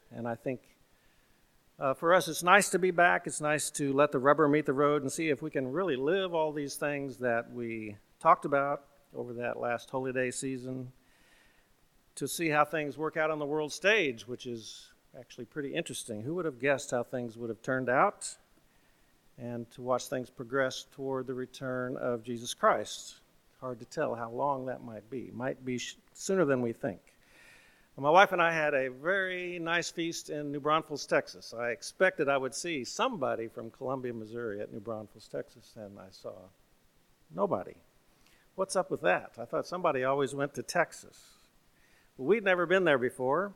And I think for us, it's nice to be back. It's nice to let the rubber meet the road and see if we can really live all these things that we talked about over that last Holy Day season, to see how things work out on the world stage, which is actually pretty interesting. Who would have guessed how things would have turned out? And to watch things progress toward the return of Jesus Christ. Hard to tell how long that might be. Might be sooner than we think. My wife and I had a very nice feast in New Braunfels, Texas. I expected I would see somebody from Columbia, Missouri at New Braunfels, Texas, and I saw nobody. What's up with that? I thought somebody always went to Texas. Well, we'd never been there before.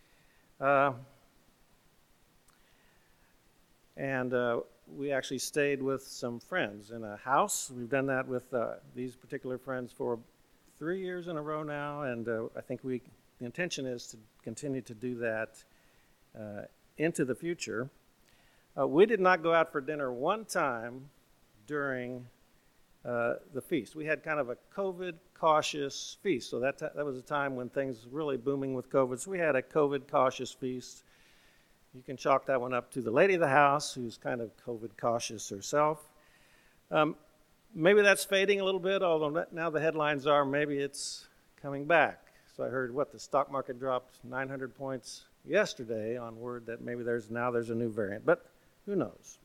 We actually stayed with some friends in a house. We've done that with these particular friends for 3 years in a row now, and I think the intention is to continue to do that into the future. We did not go out for dinner one time during the feast. We had kind of a COVID-cautious feast, so that was a time when things were really booming with COVID, so we had a COVID-cautious feast. You can chalk that one up to the lady of the house, who's kind of COVID-cautious herself. Maybe that's fading a little bit, although now the headlines are maybe it's coming back. So I heard, the stock market dropped 900 points yesterday on word that maybe there's a new variant, but who knows?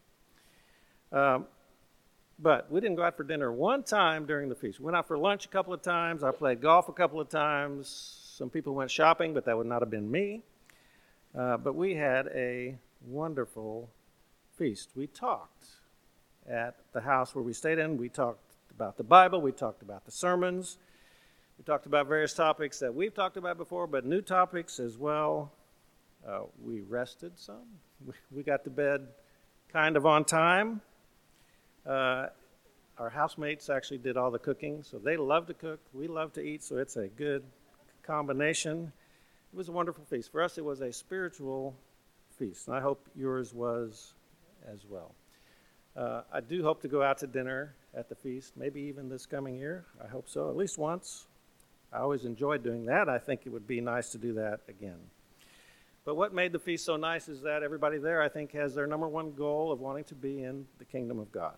But we didn't go out for dinner one time during the feast. We went out for lunch a couple of times. I played golf a couple of times. Some people went shopping, but that would not have been me. But we had a wonderful feast. We talked at the house where we stayed in. We talked about the Bible. We talked about the sermons. We talked about various topics that we've talked about before, but new topics as well. We rested some. We got to bed kind of on time. Our housemates actually did all the cooking, so they love to cook. We love to eat, so it's a good combination. It was a wonderful feast. For us, it was a spiritual feast, and I hope yours was as well. I do hope to go out to dinner at the feast, maybe even this coming year. I hope so, at least once. I always enjoyed doing that. I think it would be nice to do that again. But what made the feast so nice is that everybody there, I think, has their number one goal of wanting to be in the kingdom of God.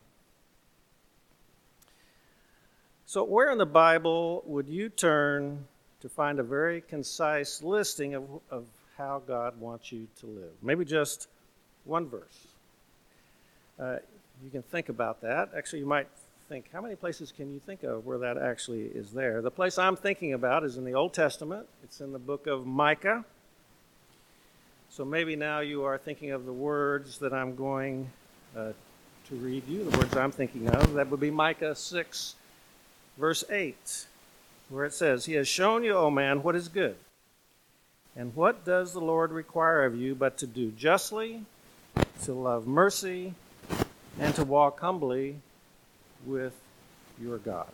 So where in the Bible would you turn to find a very concise listing of how God wants you to live? Maybe just one verse. You can think about that. Actually, you might think, how many places can you think of where that actually is there? The place I'm thinking about is in the Old Testament. It's in the book of Micah. So maybe now you are thinking of the words that I'm going to read you, the words I'm thinking of. That would be Micah 6, verse 8, where it says, "He has shown you, O man, what is good. And what does the Lord require of you but to do justly, to love mercy, and to walk humbly with your God."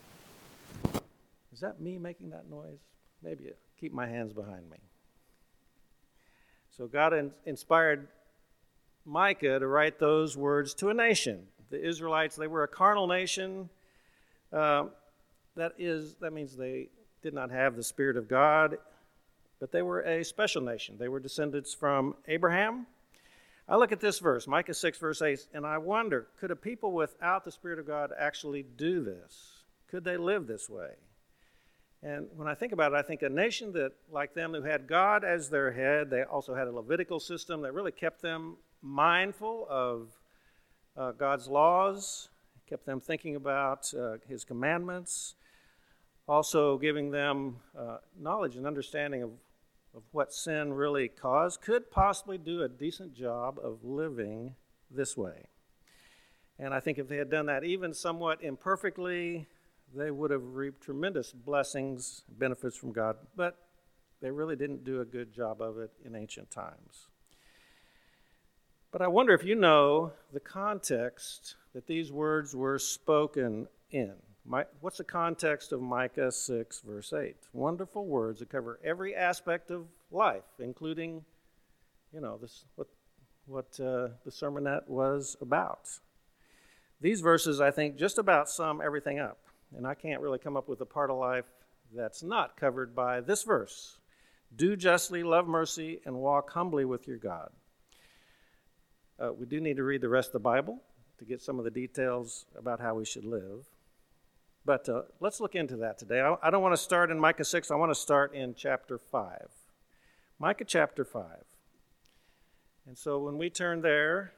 Is that me making that noise? Maybe keep my hands behind me. So God inspired Micah to write those words to a nation. The Israelites, they were a carnal nation. That means they did not have the Spirit of God, but they were a special nation. They were descendants from Abraham. I look at this verse, Micah 6, verse 8, and I wonder, could a people without the Spirit of God actually do this? Could they live this way? And when I think about it, I think a nation that, like them, who had God as their head, they also had a Levitical system that really kept them mindful of God's laws, kept them thinking about his commandments, also giving them knowledge and understanding of what sin really caused, could possibly do a decent job of living this way. And I think if they had done that even somewhat imperfectly, they would have reaped tremendous blessings, benefits from God, but they really didn't do a good job of it in ancient times. But I wonder if you know the context that these words were spoken in. What's the context of Micah 6, verse 8? Wonderful words that cover every aspect of life, including, what the sermonette was about. These verses, I think, just about sum everything up. And I can't really come up with a part of life that's not covered by this verse. Do justly, love mercy, and walk humbly with your God. We do need to read the rest of the Bible to get some of the details about how we should live. But let's look into that today. I don't want to start in Micah 6. I want to start in chapter 5. Micah chapter 5. And so when we turn there,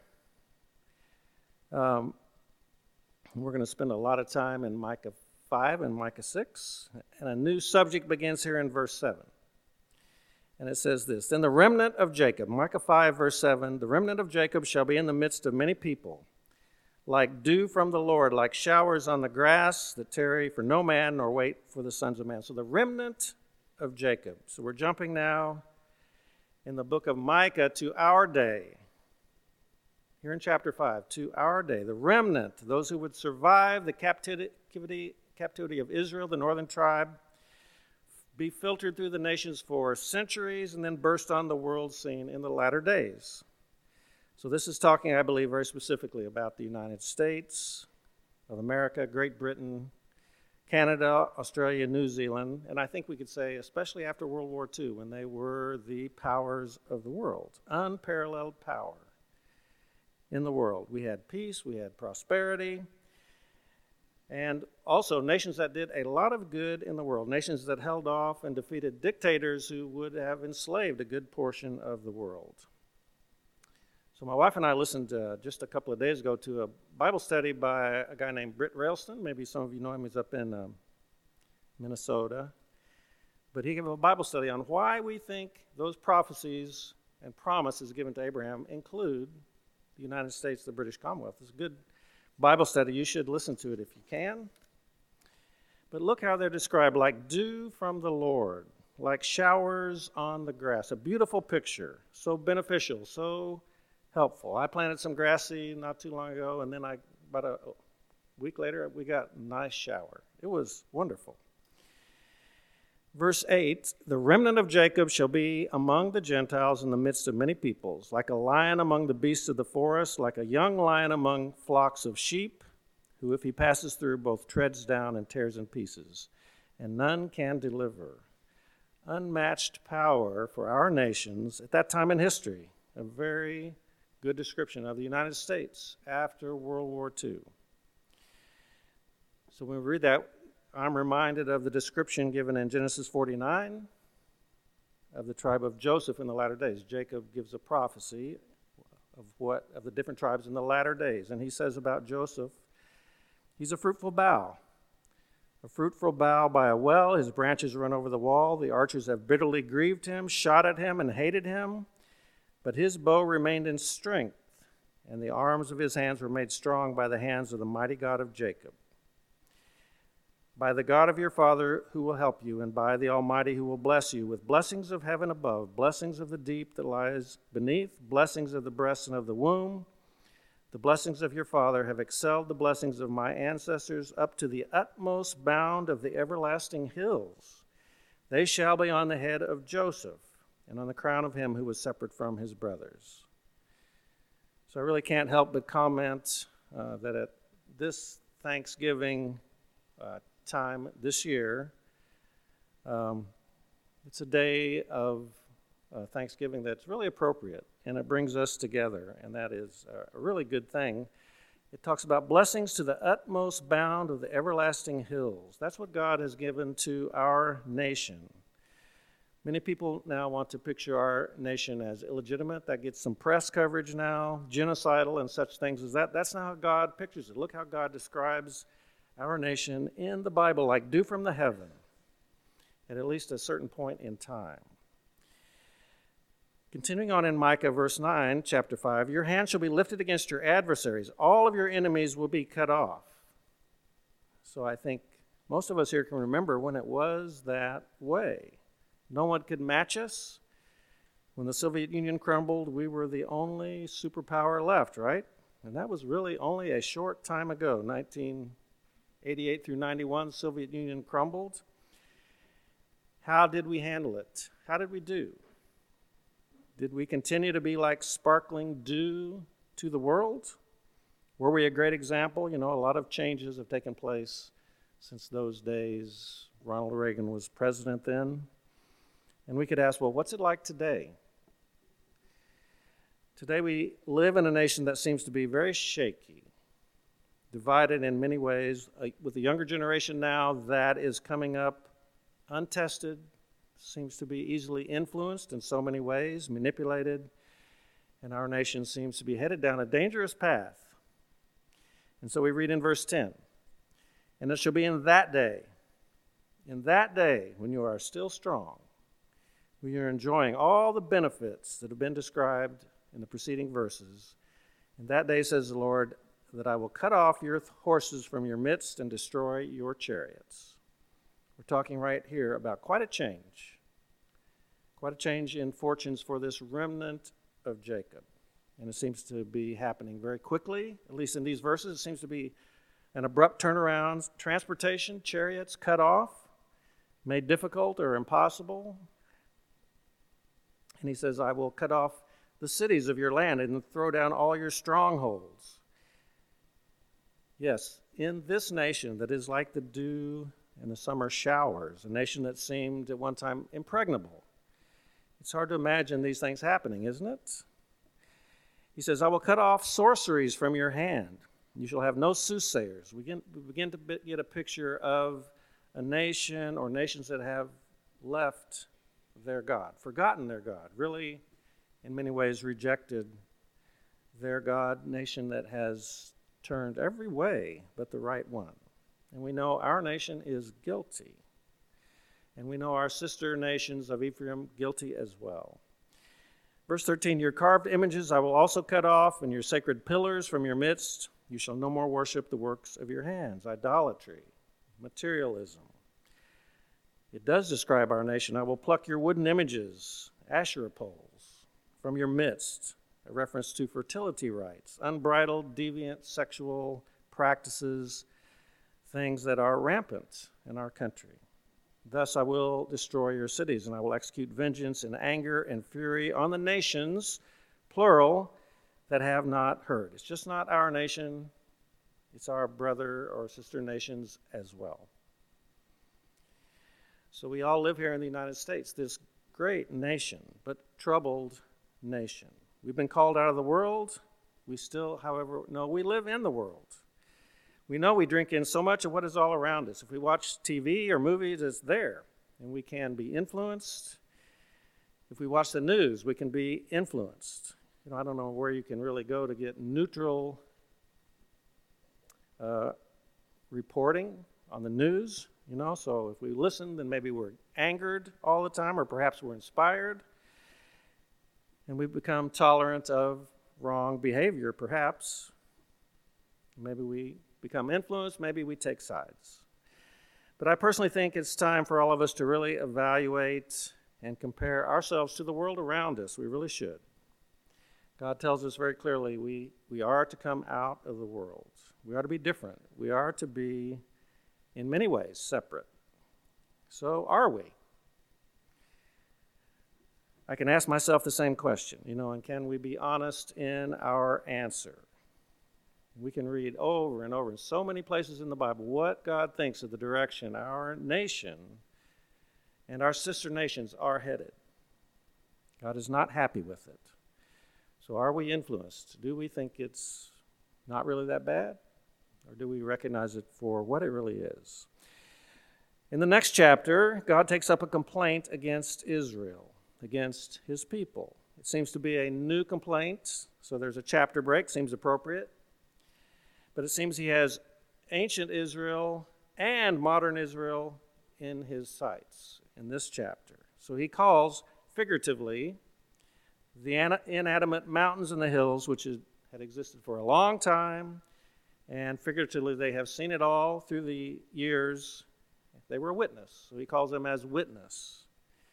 we're going to spend a lot of time in Micah 5 and Micah 6. And a new subject begins here in verse 7. And it says this, Then the remnant of Jacob, Micah 5, verse 7, the remnant of Jacob shall be in the midst of many people, like dew from the Lord, like showers on the grass that tarry for no man, nor wait for the sons of man. So the remnant of Jacob. So we're jumping now in the book of Micah to our day. Here in chapter 5, to our day. The remnant, those who would survive the captivity of Israel, the northern tribe, be filtered through the nations for centuries and then burst on the world scene in the latter days. So this is talking, I believe, very specifically about the United States of America, Great Britain, Canada, Australia, New Zealand, and I think we could say especially after World War II when they were the powers of the world, unparalleled power in the world. We had peace, we had prosperity, and also nations that did a lot of good in the world, nations that held off and defeated dictators who would have enslaved a good portion of the world. So my wife and I listened just a couple of days ago to a Bible study by a guy named Britt Railston. Maybe some of you know him. He's up in Minnesota. But he gave a Bible study on why we think those prophecies and promises given to Abraham include the United States, the British Commonwealth. It's a good Bible study. You should listen to it if you can. But look how they're described, like dew from the Lord, like showers on the grass. A beautiful picture, so beneficial, so helpful. I planted some grass seed not too long ago, and then about a week later, we got a nice shower. It was wonderful. Verse 8, the remnant of Jacob shall be among the Gentiles in the midst of many peoples, like a lion among the beasts of the forest, like a young lion among flocks of sheep, who if he passes through both treads down and tears in pieces, and none can deliver. Unmatched power for our nations at that time in history. A very good description of the United States after World War II. So when we read that, I'm reminded of the description given in Genesis 49 of the tribe of Joseph in the latter days. Jacob gives a prophecy of the different tribes in the latter days. And he says about Joseph, he's a fruitful bough by a well. His branches run over the wall. The archers have bitterly grieved him, shot at him, and hated him. But his bow remained in strength, and the arms of his hands were made strong by the hands of the mighty God of Jacob. By the God of your father who will help you, and by the Almighty who will bless you with blessings of heaven above, blessings of the deep that lies beneath, blessings of the breast and of the womb. The blessings of your father have excelled the blessings of my ancestors up to the utmost bound of the everlasting hills. They shall be on the head of Joseph and on the crown of him who was separate from his brothers. So I really can't help but comment that at this Thanksgiving time this year, it's a day of Thanksgiving that's really appropriate, and it brings us together, and that is a really good thing. It talks about blessings to the utmost bound of the everlasting hills. That's what God has given to our nation. Many people now want to picture our nation as illegitimate. That gets some press coverage now, genocidal and such things as that. That's not how God pictures it. Look how God describes our nation in the Bible like dew from the heaven at least a certain point in time. Continuing on in Micah verse 9, chapter 5, your hand shall be lifted against your adversaries. All of your enemies will be cut off. So I think most of us here can remember when it was that way. No one could match us. When the Soviet Union crumbled, we were the only superpower left, right? And that was really only a short time ago, 1988 through 91, the Soviet Union crumbled. How did we handle it? How did we do? Did we continue to be like sparkling dew to the world? Were we a great example? You know, a lot of changes have taken place since those days. Ronald Reagan was president then. And we could ask, well, what's it like today? Today we live in a nation that seems to be very shaky, divided in many ways, with the younger generation now that is coming up untested, seems to be easily influenced in so many ways, manipulated, and our nation seems to be headed down a dangerous path. And so we read in verse 10, "And it shall be in that day when you are still strong, when you're enjoying all the benefits that have been described in the preceding verses, in that day, says the Lord, that I will cut off your horses from your midst and destroy your chariots." We're talking right here about quite a change in fortunes for this remnant of Jacob. And it seems to be happening very quickly, at least in these verses. It seems to be an abrupt turnaround. Transportation, chariots cut off, made difficult or impossible. And he says, I will cut off the cities of your land and throw down all your strongholds. Yes, in this nation that is like the dew and the summer showers, a nation that seemed at one time impregnable. It's hard to imagine these things happening, isn't it? He says, I will cut off sorceries from your hand. You shall have no soothsayers. We begin to get a picture of a nation or nations that have left their God, forgotten their God, really, in many ways, rejected their God, nation that has turned every way but the right one. And we know our nation is guilty. And we know our sister nations of Ephraim guilty as well. Verse 13, your carved images I will also cut off, and your sacred pillars from your midst. You shall no more worship the works of your hands. Idolatry, materialism. It does describe our nation. I will pluck your wooden images, Asherah poles, from your midst. A reference to fertility rites, unbridled, deviant sexual practices, things that are rampant in our country. Thus I will destroy your cities, and I will execute vengeance in anger and fury on the nations, plural, that have not heard. It's just not our nation, it's our brother or sister nations as well. So we all live here in the United States, this great nation, but troubled nation. We've been called out of the world. We still, however, know we live in the world. We know we drink in so much of what is all around us. If we watch TV or movies, it's there, and we can be influenced. If we watch the news, we can be influenced. I don't know where you can really go to get neutral reporting on the news, So if we listen, then maybe we're angered all the time, or perhaps we're inspired. And we become tolerant of wrong behavior, perhaps. Maybe we become influenced, maybe we take sides. But I personally think it's time for all of us to really evaluate and compare ourselves to the world around us. We really should. God tells us very clearly we are to come out of the world. We are to be different. We are to be, in many ways, separate. So are we? I can ask myself the same question, and can we be honest in our answer? We can read over and over in so many places in the Bible what God thinks of the direction our nation and our sister nations are headed. God is not happy with it. So are we influenced? Do we think it's not really that bad? Or do we recognize it for what it really is? In the next chapter, God takes up a complaint against Israel, against his people. It seems to be a new complaint, so there's a chapter break, seems appropriate. But it seems he has ancient Israel and modern Israel in his sights in this chapter. So he calls, figuratively, the inanimate mountains and the hills, which had existed for a long time, and figuratively they have seen it all through the years. They were a witness, so he calls them as witness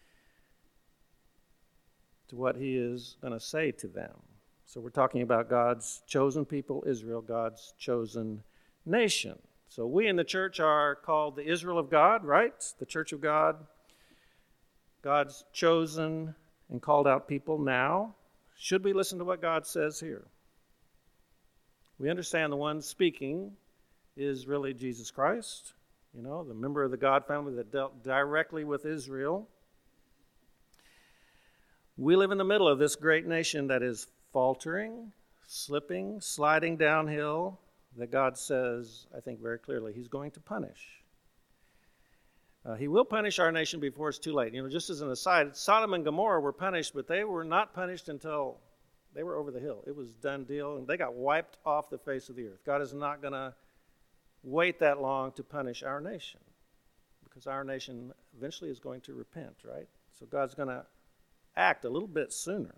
to what he is going to say to them. So we're talking about God's chosen people, Israel, God's chosen nation. So we in the church are called the Israel of God, right? The church of God, God's chosen and called out people now. Should we listen to what God says here? We understand the one speaking is really Jesus Christ, the member of the God family that dealt directly with Israel. We live in the middle of this great nation that is faltering, slipping, sliding downhill, that God says, I think very clearly, he's going to punish. He will punish our nation before it's too late. Just as an aside, Sodom and Gomorrah were punished, but they were not punished until they were over the hill. It was done deal, and they got wiped off the face of the earth. God is not going to wait that long to punish our nation, because our nation eventually is going to repent, right? So God's going to act a little bit sooner.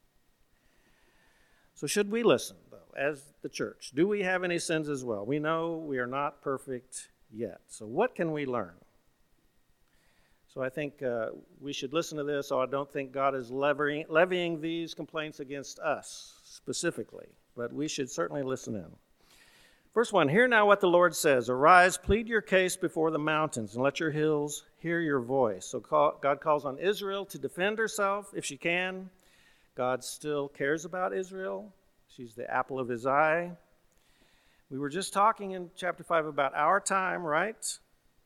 So should we listen, though, as the church? Do we have any sins as well? We know we are not perfect yet. So what can we learn? So I think we should listen to this. I don't think God is levying these complaints against us specifically, but we should certainly listen in. First one, hear now what the Lord says. Arise, plead your case before the mountains, and let your hills hear your voice. So God calls on Israel to defend herself if she can. God still cares about Israel. She's the apple of his eye. We were just talking in chapter 5 about our time, right?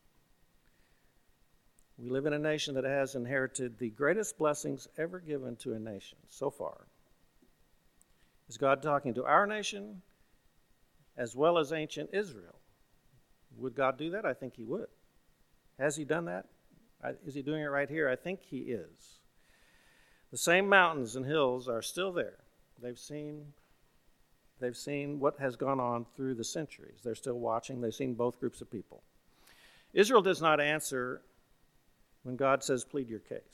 We live in a nation that has inherited the greatest blessings ever given to a nation so far. Is God talking to our nation as well as ancient Israel? Would God do that? I think he would. Has he done that? Is he doing it right here? I think he is. The same mountains and hills are still there. They've seen what has gone on through the centuries. They're still watching. They've seen both groups of people. Israel does not answer when God says, plead your case.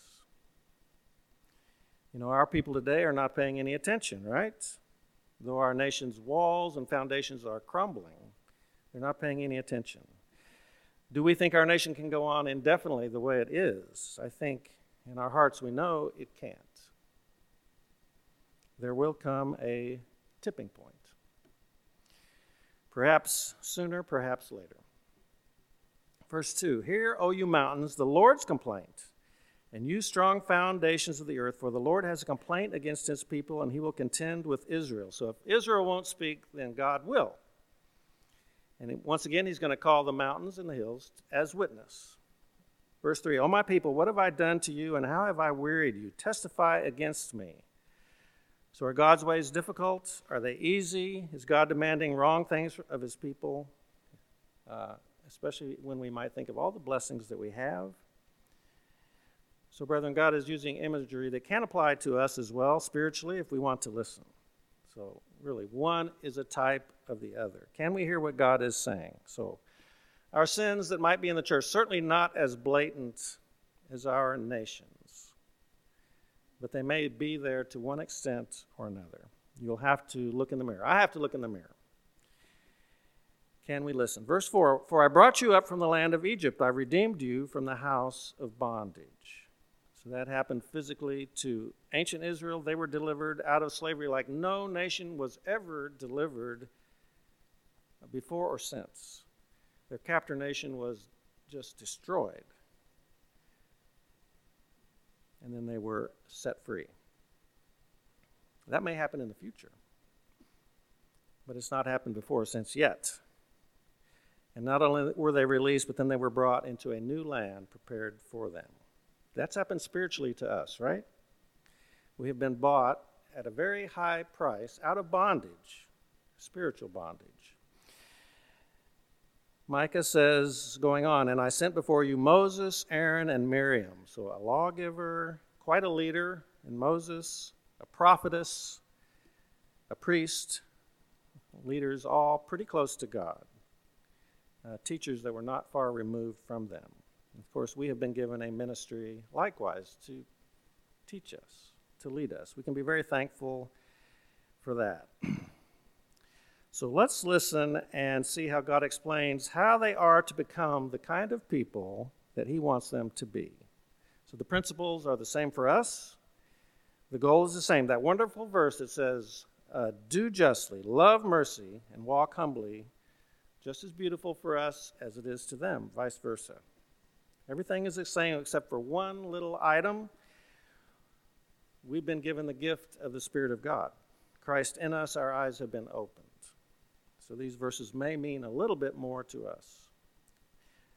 Our people today are not paying any attention, right? Though our nation's walls and foundations are crumbling, they're not paying any attention. Do we think our nation can go on indefinitely the way it is? I think in our hearts we know it can't. There will come a tipping point. Perhaps sooner, perhaps later. Verse 2, hear, O you mountains, the Lord's complaint, and you strong foundations of the earth, for the Lord has a complaint against his people, and he will contend with Israel. So if Israel won't speak, then God will. And once again, he's going to call the mountains and the hills as witness. Verse 3, O my people, what have I done to you, and how have I wearied you? Testify against me. So are God's ways difficult? Are they easy? Is God demanding wrong things of his people? Especially when we might think of all the blessings that we have. So, brethren, God is using imagery that can apply to us as well spiritually if we want to listen. So, really, one is a type of the other. Can we hear what God is saying? So, our sins that might be in the church, certainly not as blatant as our nation's, but they may be there to one extent or another. You'll have to look in the mirror. I have to look in the mirror. Can we listen? Verse 4, for I brought you up from the land of Egypt. I redeemed you from the house of bondage. So that happened physically to ancient Israel. They were delivered out of slavery like no nation was ever delivered before or since. Their captor nation was just destroyed. And then they were set free. That may happen in the future. But it's not happened before or since yet. And not only were they released, but then they were brought into a new land prepared for them. That's happened spiritually to us, right? We have been bought at a very high price out of bondage, spiritual bondage. Micah says, going on, and I sent before you Moses, Aaron, and Miriam. So a lawgiver, quite a leader in Moses, a prophetess, a priest, leaders all pretty close to God. Teachers that were not far removed from them. Of course, we have been given a ministry likewise to teach us, to lead us. We can be very thankful for that. So let's listen and see how God explains how they are to become the kind of people that he wants them to be. So the principles are the same for us. The goal is the same. That wonderful verse that says, do justly, love mercy, and walk humbly, just as beautiful for us as it is to them, vice versa. Everything is the same except for one little item. We've been given the gift of the Spirit of God. Christ in us, our eyes have been opened. So these verses may mean a little bit more to us.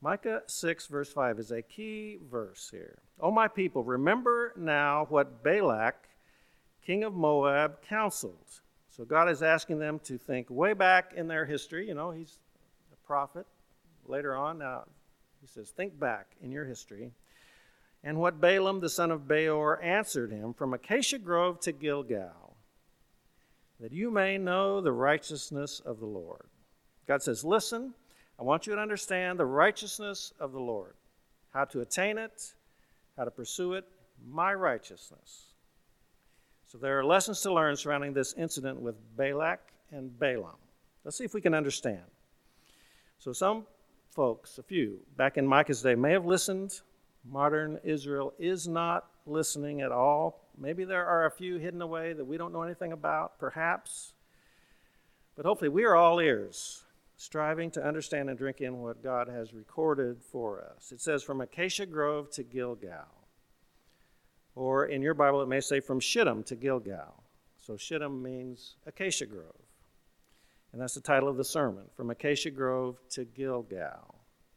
Micah 6, verse 5 is a key verse here. O my people, remember now what Balak, king of Moab, counseled. So God is asking them to think way back in their history. You know, he's a prophet. Later on, now he says, think back in your history. And what Balaam, the son of Beor, answered him from Acacia Grove to Gilgal, that you may know the righteousness of the Lord. God says, listen, I want you to understand the righteousness of the Lord, how to attain it, how to pursue it, my righteousness. So there are lessons to learn surrounding this incident with Balak and Balaam. Let's see if we can understand. So some folks, a few, back in Micah's day may have listened. Modern Israel is not listening at all. Maybe there are a few hidden away that we don't know anything about, perhaps. But hopefully we are all ears, striving to understand and drink in what God has recorded for us. It says from Acacia Grove to Gilgal. Or in your Bible it may say from Shittim to Gilgal. So Shittim means Acacia Grove. And that's the title of the sermon, from Acacia Grove to Gilgal.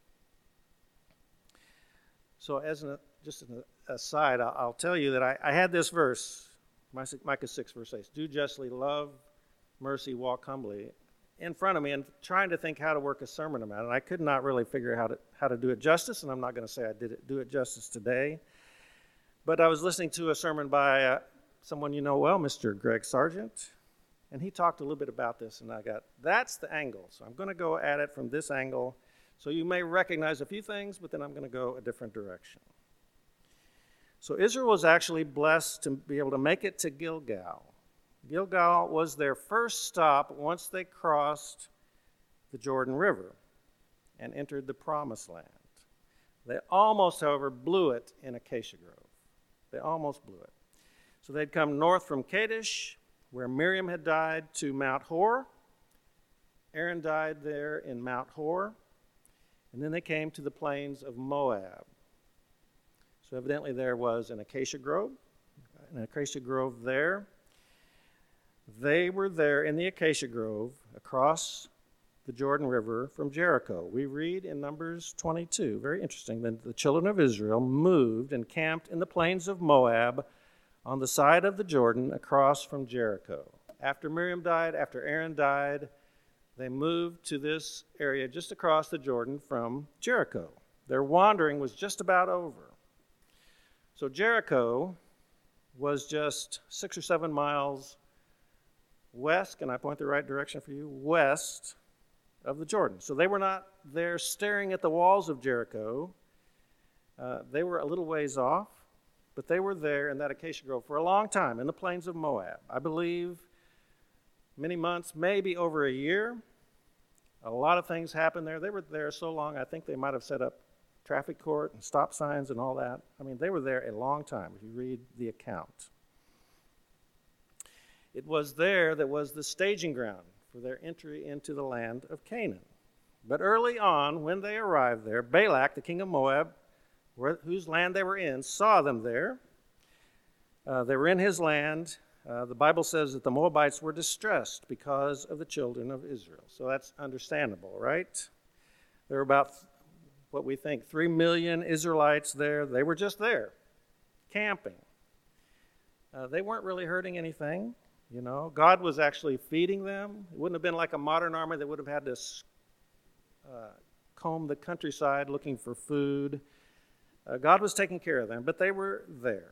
So just an aside, I'll tell you that I had this verse, Micah 6, verse 8, do justly, love mercy, walk humbly, in front of me and trying to think how to work a sermon about it. And I could not really figure out how to do it justice, and I'm not going to say I do it justice today. But I was listening to a sermon by someone you know well, Mr. Greg Sargent, and he talked a little bit about this, and I got, that's the angle. So I'm going to go at it from this angle. So you may recognize a few things, but then I'm going to go a different direction. So Israel was actually blessed to be able to make it to Gilgal. Gilgal was their first stop once they crossed the Jordan River and entered the Promised Land. They almost, however, blew it in Acacia Grove. They almost blew it. So they'd come north from Kadesh, where Miriam had died, to Mount Hor. Aaron died there in Mount Hor. And then they came to the plains of Moab. So evidently there was an acacia grove there. They were there in the acacia grove across the Jordan River from Jericho. We read in Numbers 22, very interesting, that the children of Israel moved and camped in the plains of Moab on the side of the Jordan across from Jericho. After Miriam died, after Aaron died, they moved to this area just across the Jordan from Jericho. Their wandering was just about over. So Jericho was just 6 or 7 miles west, can I point the right direction for you? West of the Jordan. So they were not there staring at the walls of Jericho. They were a little ways off, but they were there in that acacia grove for a long time in the plains of Moab. I believe many months, maybe over a year. A lot of things happened there. They were there so long, I think they might have set up traffic court and stop signs and all that. I mean, they were there a long time if you read the account. It was there that was the staging ground for their entry into the land of Canaan. But early on, when they arrived there, Balak, the king of Moab, whose land they were in, saw them there. They were in his land. The Bible says that the Moabites were distressed because of the children of Israel. So that's understandable, right? There were about, what we think, 3 million Israelites there. They were just there, camping. They weren't really hurting anything, you know. God was actually feeding them. It wouldn't have been like a modern army that would have had to comb the countryside looking for food. God was taking care of them, but they were there.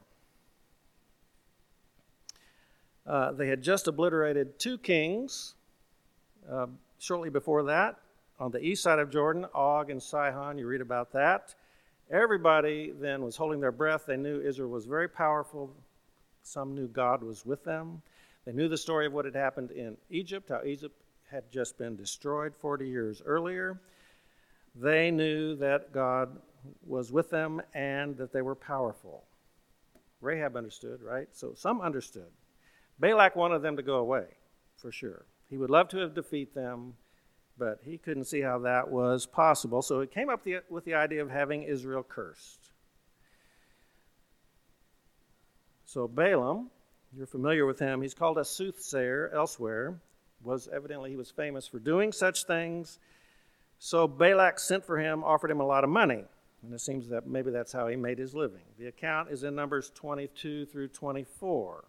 They had just obliterated 2 kings shortly before that. On the east side of Jordan, Og and Sihon, you read about that. Everybody then was holding their breath. They knew Israel was very powerful. Some knew God was with them. They knew the story of what had happened in Egypt, how Egypt had just been destroyed 40 years earlier. They knew that God was with them and that they were powerful. Rahab understood, right? So some understood. Balak wanted them to go away, for sure. He would love to have defeated them, but he couldn't see how that was possible. So he came up with the idea of having Israel cursed. So Balaam, you're familiar with him. He's called a soothsayer elsewhere. He was famous for doing such things. So Balak sent for him, offered him a lot of money. And it seems that maybe that's how he made his living. The account is in Numbers 22 through 24.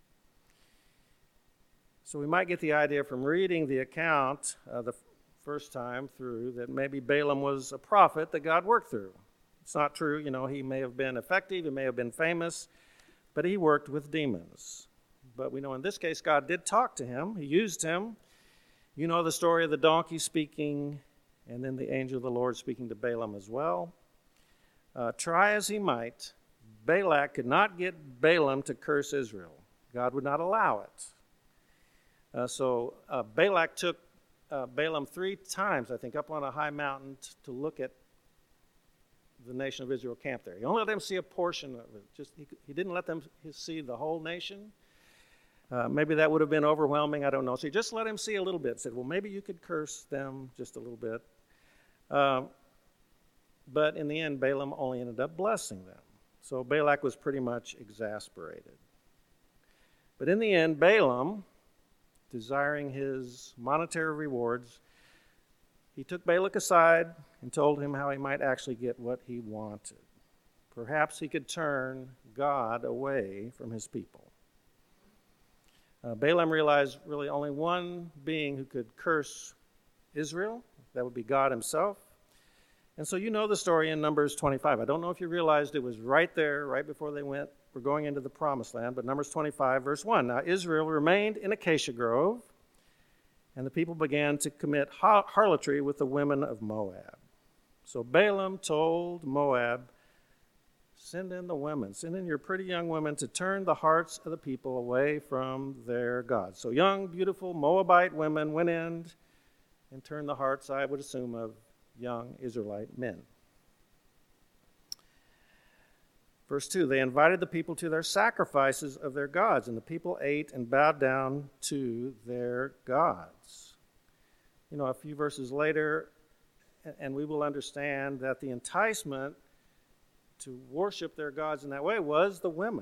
So we might get the idea from reading the account the first time through that maybe Balaam was a prophet that God worked through. It's not true. He may have been effective, he may have been famous, but he worked with demons. But we know in this case God did talk to him. He used him. You know the story of the donkey speaking, and then the angel of the Lord speaking to Balaam as well. Try as he might, Balak could not get Balaam to curse Israel. God would not allow it. So Balak took Balaam 3 times, I think, up on a high mountain to look at the nation of Israel camped there. He only let them see a portion of it. He didn't let them see the whole nation. Maybe that would have been overwhelming, I don't know. So he just let him see a little bit. Said, well, maybe you could curse them just a little bit. But in the end, Balaam only ended up blessing them. So Balak was pretty much exasperated. But in the end, Balaam, desiring his monetary rewards, he took Balak aside and told him how he might actually get what he wanted. Perhaps he could turn God away from his people. Balaam realized really only one being who could curse Israel. That would be God himself. And so you know the story in Numbers 25. I don't know if you realized it was right there, right before they were going into the promised land, but Numbers 25, verse 1. Now Israel remained in Acacia Grove, and the people began to commit harlotry with the women of Moab. So Balaam told Moab, send in the women, send in your pretty young women to turn the hearts of the people away from their gods. So young, beautiful Moabite women went in and turned the hearts, I would assume, of young Israelite men. Verse 2, they invited the people to their sacrifices of their gods, and the people ate and bowed down to their gods. A few verses later, and we will understand that the enticement to worship their gods in that way was the women.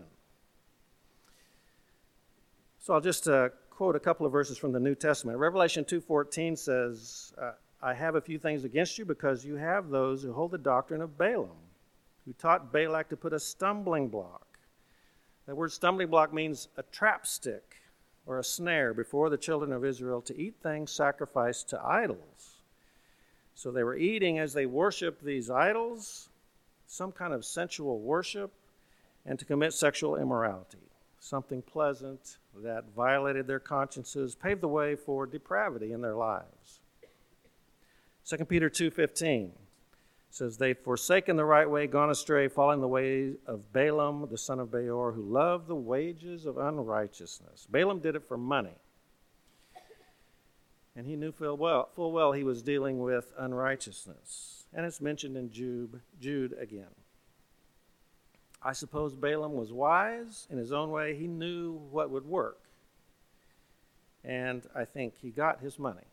So I'll just quote a couple of verses from the New Testament. Revelation 2:14 says, I have a few things against you because you have those who hold the doctrine of Balaam, who taught Balak to put a stumbling block. That word stumbling block means a trap stick or a snare before the children of Israel to eat things sacrificed to idols. So they were eating as they worshiped these idols, some kind of sensual worship, and to commit sexual immorality, something pleasant that violated their consciences, paved the way for depravity in their lives. 2 Peter 2:15 says, they've forsaken the right way, gone astray, following the way of Balaam, the son of Beor, who loved the wages of unrighteousness. Balaam did it for money. And he knew full well he was dealing with unrighteousness. And it's mentioned in Jude again. I suppose Balaam was wise in his own way. He knew what would work. And I think he got his money.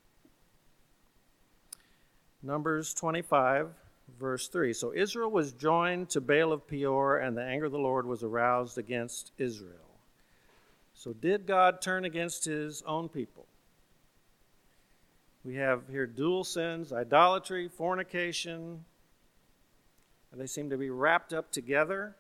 Numbers 25, verse 3. So Israel was joined to Baal of Peor, and the anger of the Lord was aroused against Israel. So did God turn against his own people? We have here dual sins, idolatry, fornication, and they seem to be wrapped up together.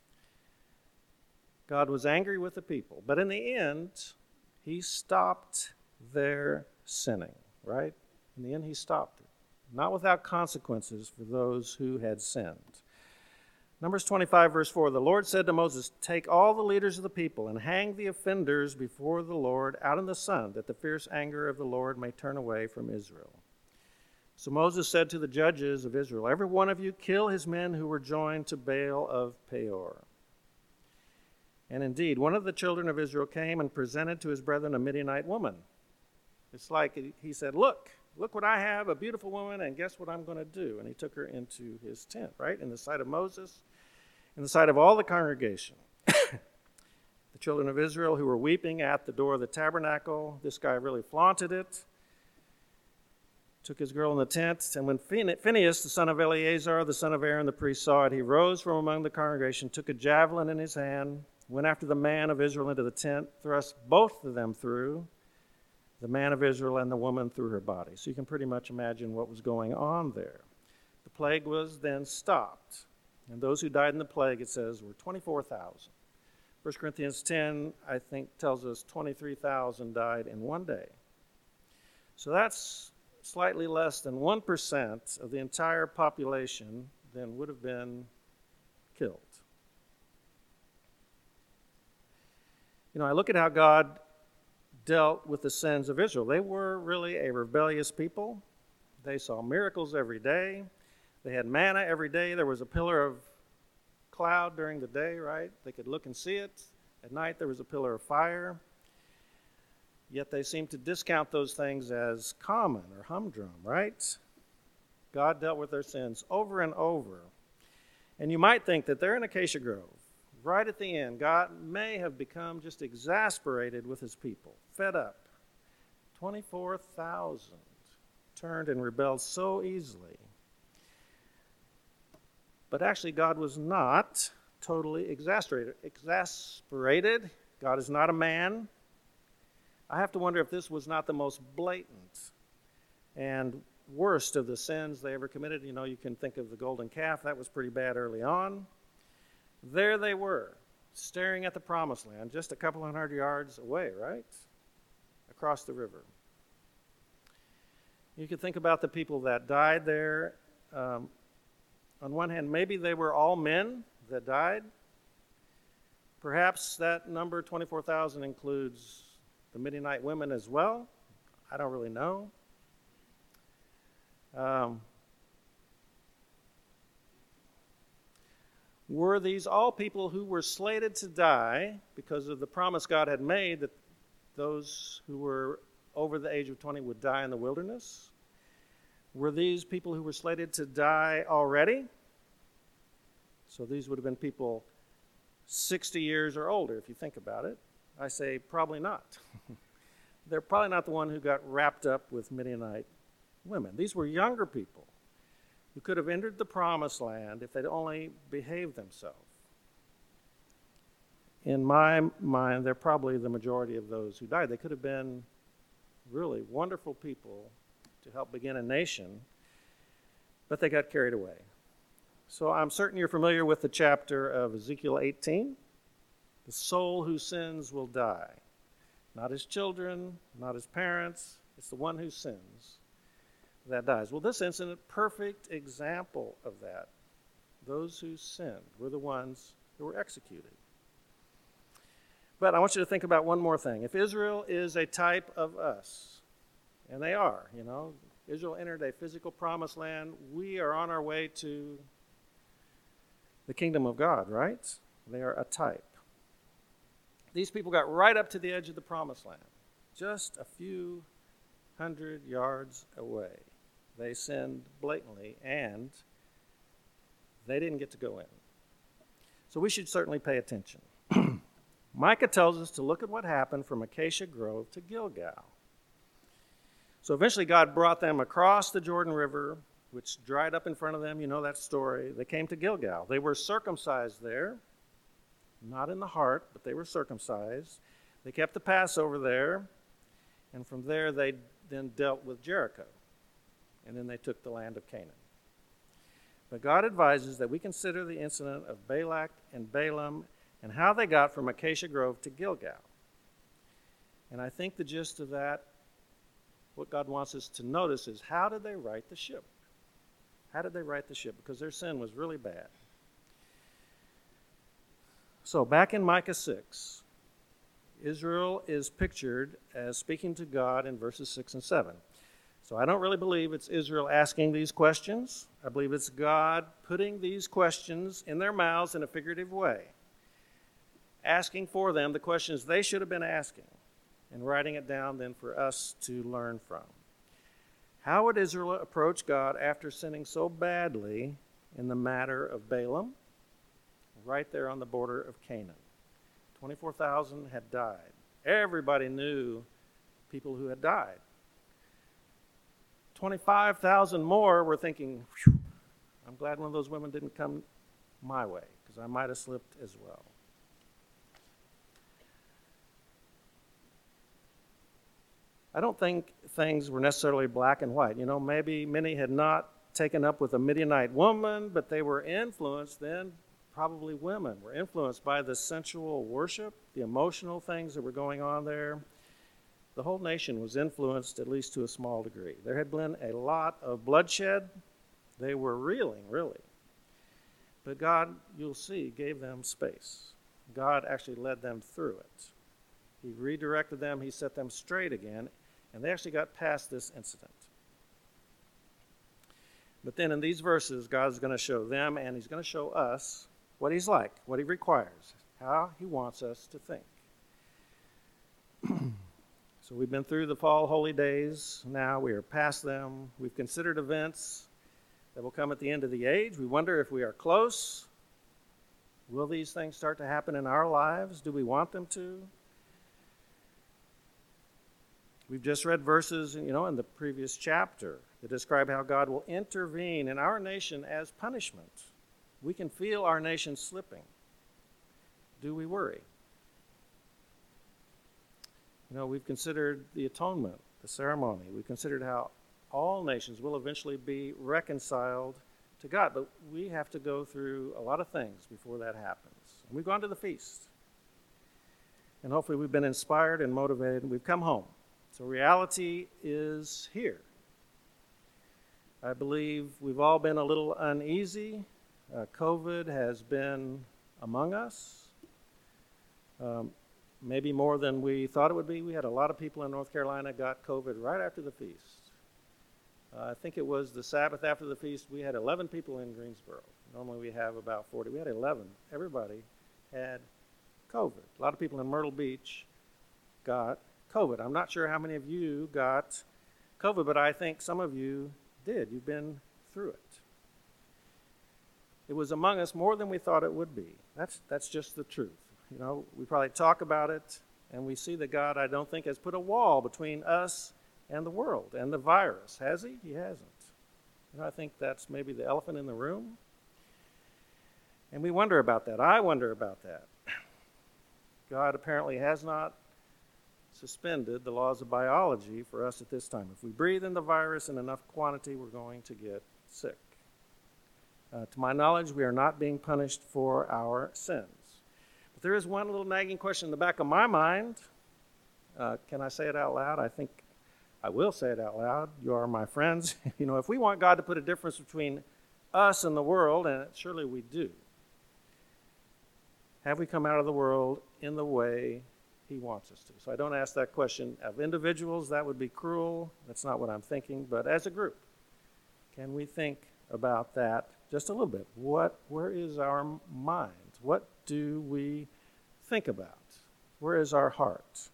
God was angry with the people, but in the end, he stopped their sinning, right? In the end, he stopped it. Not without consequences for those who had sinned. Numbers 25, verse 4, the Lord said to Moses, take all the leaders of the people and hang the offenders before the Lord out in the sun, that the fierce anger of the Lord may turn away from Israel. So Moses said to the judges of Israel, every one of you kill his men who were joined to Baal of Peor. And indeed, one of the children of Israel came and presented to his brethren a Midianite woman. It's like he said, look what I have, a beautiful woman, and guess what I'm going to do? And he took her into his tent, right? In the sight of Moses, in the sight of all the congregation. The children of Israel who were weeping at the door of the tabernacle, this guy really flaunted it, took his girl in the tent, and when Phinehas, the son of Eleazar, the son of Aaron, the priest, saw it, he rose from among the congregation, took a javelin in his hand, went after the man of Israel into the tent, thrust both of them through the man of Israel and the woman through her body. So you can pretty much imagine what was going on there. The plague was then stopped. And those who died in the plague, it says, were 24,000. 1 Corinthians 10, I think, tells us 23,000 died in one day. So that's slightly less than 1% of the entire population then would have been killed. You know, I look at how God dealt with the sins of Israel. They were really a rebellious people. They saw miracles every day. They had manna every day. There was a pillar of cloud during the day, right? They could look and see it. At night, there was a pillar of fire. Yet they seemed to discount those things as common or humdrum, right? God dealt with their sins over and over. And you might think that they're in Acacia Grove. Right at the end, God may have become just exasperated with his people, fed up. 24,000 turned and rebelled so easily. But actually, God was not totally exasperated. God is not a man. I have to wonder if this was not the most blatant and worst of the sins they ever committed. You know, you can think of the golden calf. That was pretty bad early on. There they were, staring at the promised land, just a couple hundred yards away, right? Across the river. You could think about the people that died there. On one hand, maybe they were all men that died. Perhaps that number, 24,000, includes the Midianite women as well. I don't really know. Were these all people who were slated to die because of the promise God had made that those who were over the age of 20 would die in the wilderness? Were these people who were slated to die already? So these would have been people 60 years or older, if you think about it. I say probably not. They're probably not the one who got wrapped up with Midianite women. These were younger people who could have entered the promised land if they'd only behaved themselves. In my mind, they're probably the majority of those who died. They could have been really wonderful people to help begin a nation, but they got carried away. So I'm certain you're familiar with the chapter of Ezekiel 18. The soul who sins will die. Not his children, not his parents. It's the one who sins that dies. Well, this incident, perfect example of that. Those who sinned were the ones who were executed. But I want you to think about one more thing. If Israel is a type of us, and they are, you know, Israel entered a physical promised land. We are on our way to the kingdom of God, right? They are a type. These people got right up to the edge of the promised land, just a few hundred yards away. They sinned blatantly, and they didn't get to go in. So we should certainly pay attention. Micah tells us to look at what happened from Acacia Grove to Gilgal. So eventually God brought them across the Jordan River, which dried up in front of them. You know that story. They came to Gilgal. They were circumcised there, not in the heart, but they were circumcised. They kept the Passover there, and from there they then dealt with Jericho, and then they took the land of Canaan. But God advises that we consider the incident of Balak and Balaam and how they got from Acacia Grove to Gilgal. And I think the gist of that, what God wants us to notice, is how did they right the ship? How did they right the ship? Because their sin was really bad. So back in Micah 6, Israel is pictured as speaking to God in verses 6 and 7. So I don't really believe it's Israel asking these questions. I believe it's God putting these questions in their mouths in a figurative way, asking for them the questions they should have been asking, and writing it down then for us to learn from. How would Israel approach God after sinning so badly in the matter of Balaam, right there on the border of Canaan? 24,000 had died. Everybody knew people who had died. 25,000 more were thinking, I'm glad one of those women didn't come my way, because I might have slipped as well. I don't think things were necessarily black and white. Maybe many had not taken up with a Midianite woman, but they were influenced then, probably women, were influenced by the sensual worship, the emotional things that were going on there. The whole nation was influenced, at least to a small degree. There had been a lot of bloodshed. They were reeling, really. But God, you'll see, gave them space. God actually led them through it. He redirected them. He set them straight again, and they actually got past this incident. But then in these verses, God's going to show them, and he's going to show us what he's like, what he requires, how he wants us to think. So we've been through the fall holy days. Now we are past them. We've considered events that will come at the end of the age. We wonder if we are close. Will these things start to happen in our lives? Do we want them to? We've just read verses, in the previous chapter that describe how God will intervene in our nation as punishment. We can feel our nation slipping. Do we worry? We've considered the atonement, the ceremony. We've considered how all nations will eventually be reconciled to God, but we have to go through a lot of things before that happens. And we've gone to the feast, and hopefully we've been inspired and motivated, and we've come home. So reality is here. I believe we've all been a little uneasy. COVID has been among us, maybe more than we thought it would be. We had a lot of people in North Carolina got COVID right after the feast. I think it was the Sabbath after the feast. We had 11 people in Greensboro. Normally we have about 40. We had 11. Everybody had COVID. A lot of people in Myrtle Beach got COVID. I'm not sure how many of you got COVID, but I think some of you did. You've been through it. It was among us more than we thought it would be. That's just the truth. We probably talk about it, and we see that God, I don't think, has put a wall between us and the world and the virus. Has he? He hasn't. I think that's maybe the elephant in the room. And we wonder about that. I wonder about that. God apparently has not suspended the laws of biology for us at this time. If we breathe in the virus in enough quantity, we're going to get sick. To my knowledge, we are not being punished for our sins. But there is one little nagging question in the back of my mind. Can I say it out loud? I think I will say it out loud. You are my friends. If we want God to put a difference between us and the world, and surely we do, have we come out of the world in the way he wants us to? So I don't ask that question of individuals. That would be cruel. That's not what I'm thinking. But as a group, can we think about that just a little bit? Where is our mind? What do we think about? Where is our heart?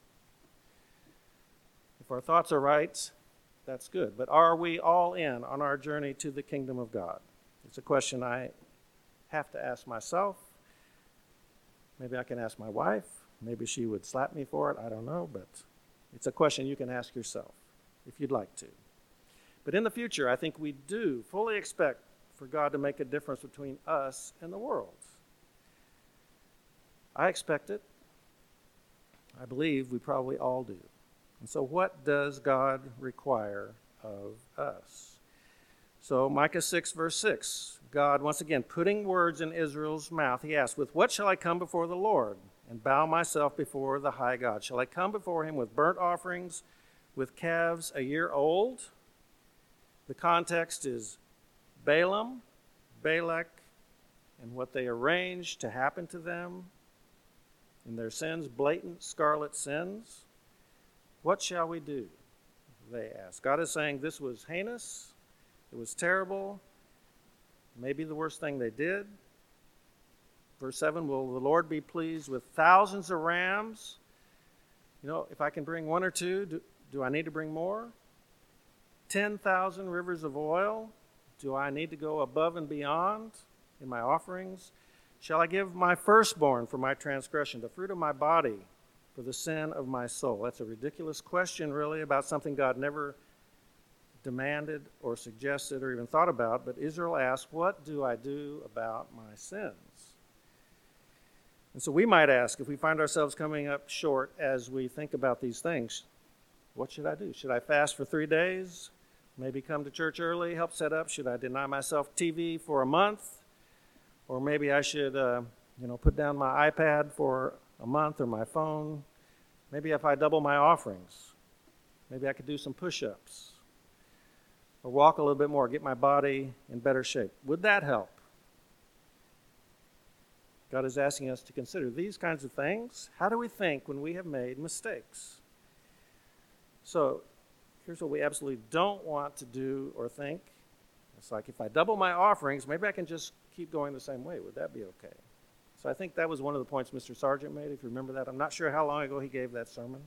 If our thoughts are right, that's good. But are we all in on our journey to the kingdom of God? It's a question I have to ask myself. Maybe I can ask my wife. Maybe she would slap me for it. I don't know. But it's a question you can ask yourself if you'd like to. But in the future, I think we do fully expect for God to make a difference between us and the world. I expect it. I believe we probably all do. And so what does God require of us? So Micah 6, verse 6, God, once again, putting words in Israel's mouth, he asked, with what shall I come before the Lord and bow myself before the high God? Shall I come before him with burnt offerings, with calves a year old? The context is Balaam, Balak, and what they arranged to happen to them in their sins, blatant scarlet sins. What shall we do? They ask. God is saying this was heinous. It was terrible. Maybe the worst thing they did. Verse 7, will the Lord be pleased with thousands of rams? If I can bring one or two, do I need to bring more? 10,000 rivers of oil? Do I need to go above and beyond in my offerings? Shall I give my firstborn for my transgression, the fruit of my body for the sin of my soul? That's a ridiculous question, really, about something God never demanded or suggested or even thought about. But Israel asked, what do I do about my sins? And so we might ask, if we find ourselves coming up short as we think about these things, What should I do? Should I fast for 3 days? Maybe come to church early, help set up? Should I deny myself TV for a month? Or maybe I should, put down my iPad for a month or my phone. Maybe if I double my offerings, maybe I could do some push-ups or walk a little bit more, get my body in better shape. Would that help? God is asking us to consider these kinds of things. How do we think when we have made mistakes? So here's what we absolutely don't want to do or think. It's like, if I double my offerings, maybe I can just keep going the same way. Would that be okay? So I think that was one of the points Mr. Sargent made, if you remember that. I'm not sure how long ago he gave that sermon.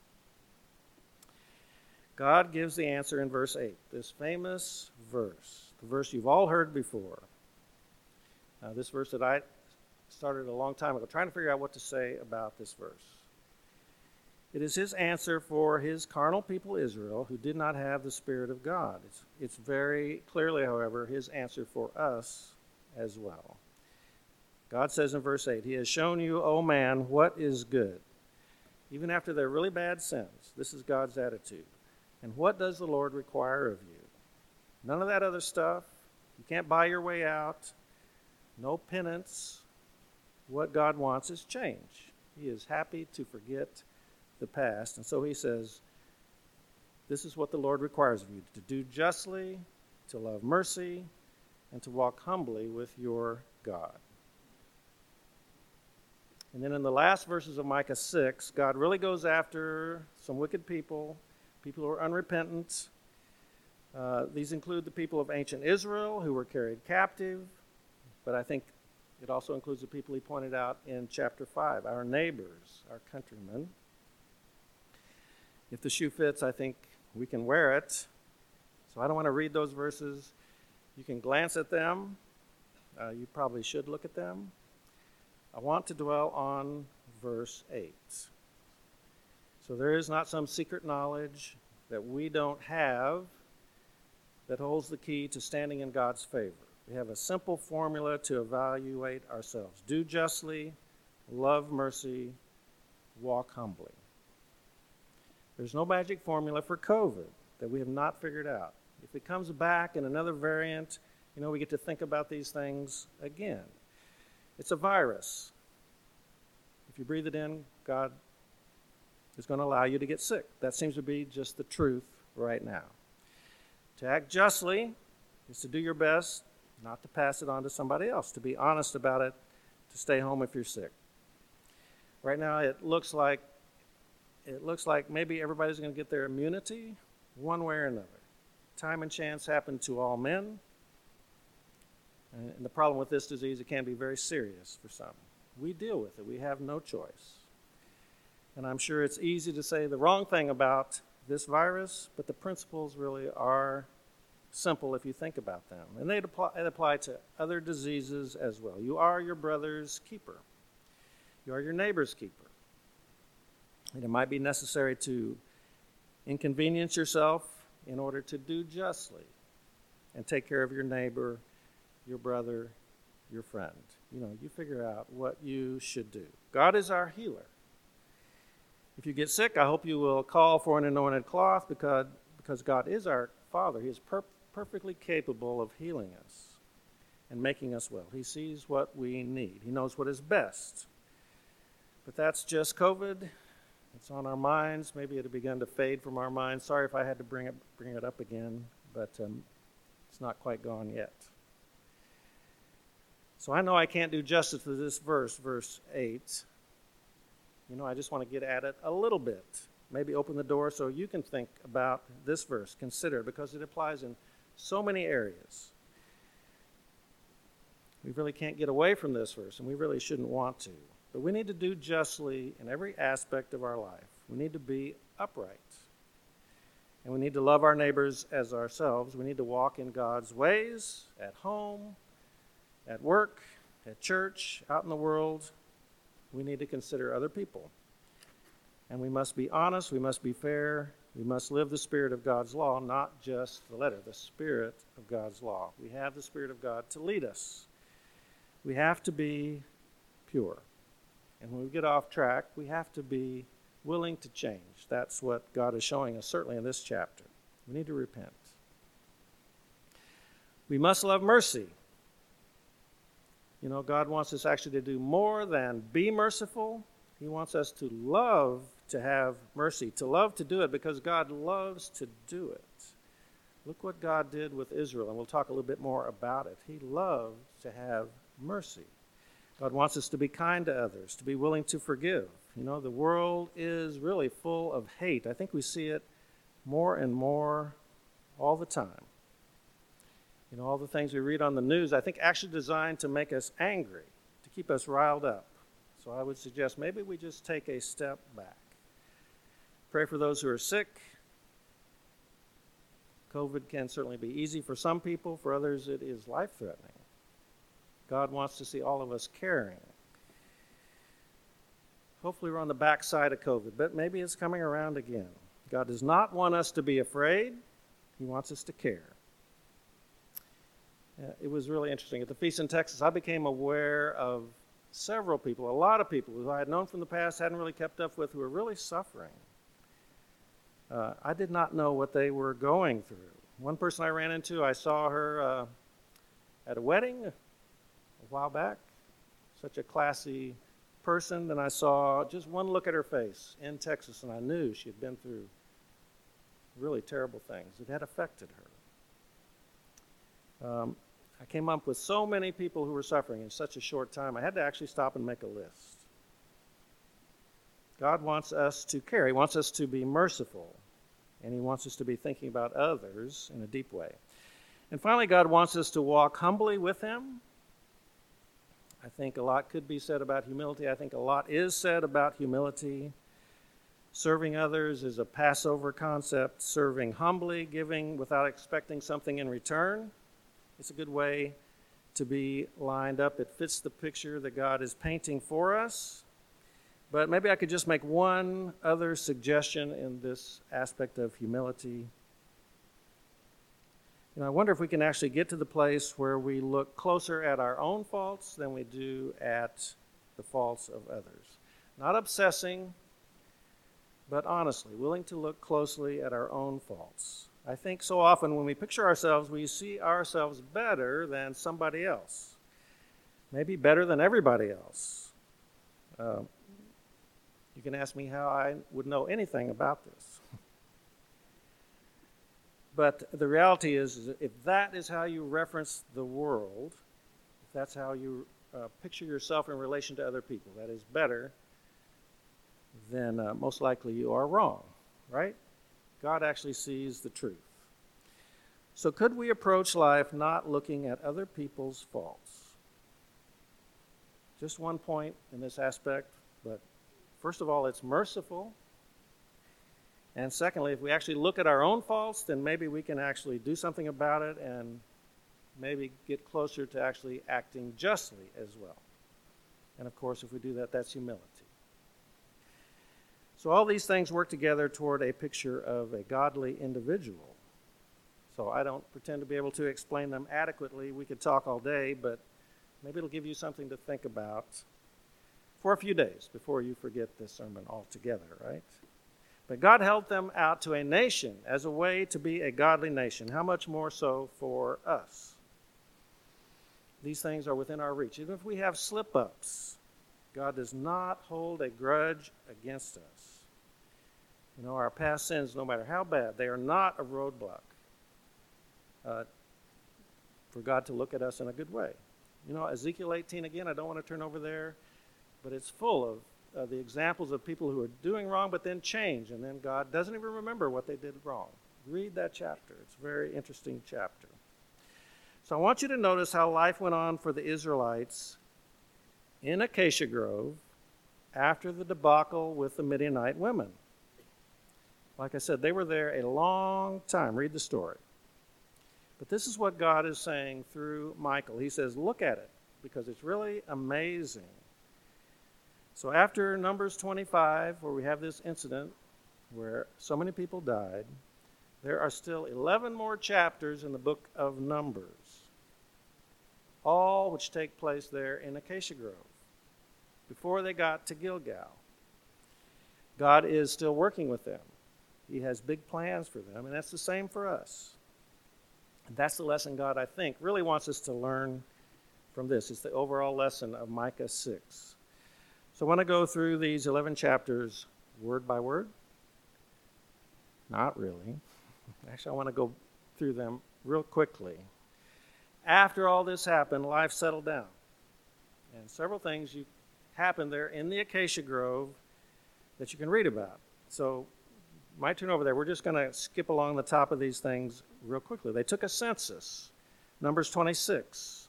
God gives the answer in verse 8, this famous verse, the verse you've all heard before. This verse that I started a long time ago, trying to figure out what to say about this verse. It is his answer for his carnal people Israel who did not have the Spirit of God. It's very clearly, however, his answer for us as well. God says in verse 8, he has shown you, O man, what is good. Even after their really bad sins, this is God's attitude. And what does the Lord require of you? None of that other stuff. You can't buy your way out. No penance. What God wants is change. He is happy to forget the past. And so he says, this is what the Lord requires of you, to do justly, to love mercy, and to walk humbly with your God. And then in the last verses of Micah 6, God really goes after some wicked people who are unrepentant. These include the people of ancient Israel who were carried captive, but I think it also includes the people he pointed out in chapter 5, our neighbors, our countrymen. If the shoe fits, I think we can wear it. So I don't want to read those verses. You can glance at them. You probably should look at them. I want to dwell on verse 8. So there is not some secret knowledge that we don't have that holds the key to standing in God's favor. We have a simple formula to evaluate ourselves. Do justly, love mercy, walk humbly. There's no magic formula for COVID that we have not figured out. If it comes back in another variant, we get to think about these things again. It's a virus. If you breathe it in, God is going to allow you to get sick. That seems to be just the truth right now. To act justly is to do your best, not to pass it on to somebody else, to be honest about it, to stay home if you're sick. Right now it looks like maybe everybody's going to get their immunity one way or another. Time and chance happen to all men. And the problem with this disease, it can be very serious for some. We deal with it. We have no choice. And I'm sure it's easy to say the wrong thing about this virus, but the principles really are simple if you think about them. And they apply to other diseases as well. You are your brother's keeper. You are your neighbor's keeper. And it might be necessary to inconvenience yourself in order to do justly and take care of your neighbor, your brother, your friend. You figure out what you should do. God is our healer. If you get sick, I hope you will call for an anointed cloth because God is our Father. He is perfectly capable of healing us and making us well. He sees what we need. He knows what is best. But that's just COVID. It's on our minds. Maybe it had begun to fade from our minds. Sorry if I had to bring it up again, but it's not quite gone yet. So I know I can't do justice to this verse 8. I just want to get at it a little bit. Maybe open the door so you can think about this verse. Consider it because it applies in so many areas. We really can't get away from this verse, and we really shouldn't want to. But we need to do justly in every aspect of our life. We need to be upright. And we need to love our neighbors as ourselves. We need to walk in God's ways at home, at work, at church, out in the world. We need to consider other people. And we must be honest, we must be fair, we must live the spirit of God's law, not just the letter, the spirit of God's law. We have the Spirit of God to lead us. We have to be pure. And when we get off track, we have to be willing to change. That's what God is showing us, certainly in this chapter. We need to repent. We must love mercy. God wants us actually to do more than be merciful. He wants us to love to have mercy, to love to do it because God loves to do it. Look what God did with Israel, and we'll talk a little bit more about it. He loved to have mercy. God wants us to be kind to others, to be willing to forgive. The world is really full of hate. I think we see it more and more all the time. All the things we read on the news, I think actually designed to make us angry, to keep us riled up. So I would suggest maybe we just take a step back. Pray for those who are sick. COVID can certainly be easy for some people. For others, it is life-threatening. God wants to see all of us caring. Hopefully we're on the backside of COVID, but maybe it's coming around again. God does not want us to be afraid. He wants us to care. It was really interesting. At the feast in Texas, I became aware of several people, a lot of people who I had known from the past, hadn't really kept up with, who were really suffering. I did not know what they were going through. One person I ran into, I saw her at a wedding a while back. Such a classy person. Then I saw just one look at her face in Texas, and I knew she had been through really terrible things. It had affected her. I came up with so many people who were suffering in such a short time, I had to actually stop and make a list. God wants us to care. He wants us to be merciful, and He wants us to be thinking about others in a deep way. And finally, God wants us to walk humbly with Him. I think a lot could be said about humility. I think a lot is said about humility. Serving others is a Passover concept. Serving humbly, giving without expecting something in return. It's a good way to be lined up. It fits the picture that God is painting for us. But maybe I could just make one other suggestion in this aspect of humility. I wonder if we can actually get to the place where we look closer at our own faults than we do at the faults of others. Not obsessing, but honestly, willing to look closely at our own faults. I think so often when we picture ourselves, we see ourselves better than somebody else. Maybe better than everybody else. You can ask me how I would know anything about this. But the reality is if that is how you reference the world, if that's how you picture yourself in relation to other people, that is better, then most likely you are wrong, right? God actually sees the truth. So could we approach life not looking at other people's faults? Just one point in this aspect, but first of all, it's merciful. And secondly, if we actually look at our own faults, then maybe we can actually do something about it and maybe get closer to actually acting justly as well. And of course, if we do that, that's humility. So all these things work together toward a picture of a godly individual. So I don't pretend to be able to explain them adequately. We could talk all day, but maybe it'll give you something to think about for a few days before you forget this sermon altogether, right? But God held them out to a nation as a way to be a godly nation. How much more so for us? These things are within our reach. Even if we have slip-ups, God does not hold a grudge against us. Our past sins, no matter how bad, they are not a roadblock for God to look at us in a good way. Ezekiel 18, again, I don't want to turn over there, but it's full of the examples of people who are doing wrong but then change, and then God doesn't even remember what they did wrong. Read that chapter. It's a very interesting chapter. So I want you to notice how life went on for the Israelites in Acacia Grove after the debacle with the Midianite women. Like I said, they were there a long time. Read the story. But this is what God is saying through Michael. He says, look at it, because it's really amazing. So after Numbers 25, where we have this incident where so many people died, there are still 11 more chapters in the book of Numbers, all which take place there in Acacia Grove, before they got to Gilgal. God is still working with them. He has big plans for them, and that's the same for us. And that's the lesson God, I think, really wants us to learn from this. It's the overall lesson of Micah 6. So I want to go through these 11 chapters word by word. Not really. Actually, I want to go through them real quickly. After all this happened, life settled down. And several things happened there in the acacia grove that you can read about. So might turn over there. We're just going to skip along the top of these things real quickly. They took a census. Numbers 26.